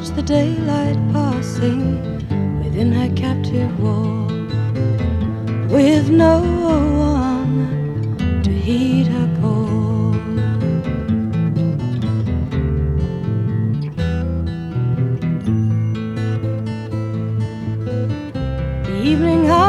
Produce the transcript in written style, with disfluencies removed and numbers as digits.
watch the daylight passing within her captive wall, with no one to heed her call. The evening